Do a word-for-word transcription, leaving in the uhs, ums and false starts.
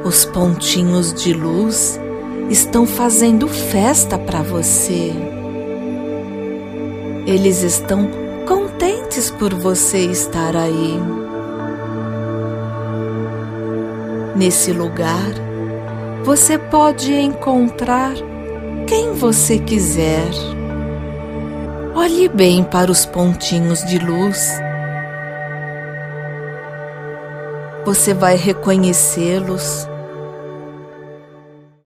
Os pontinhos de luz estão fazendo festa para você. Eles estão contentes por você estar aí. Nesse lugar, você pode encontrar quem você quiser. Olhe bem para os pontinhos de luz. Você vai reconhecê-los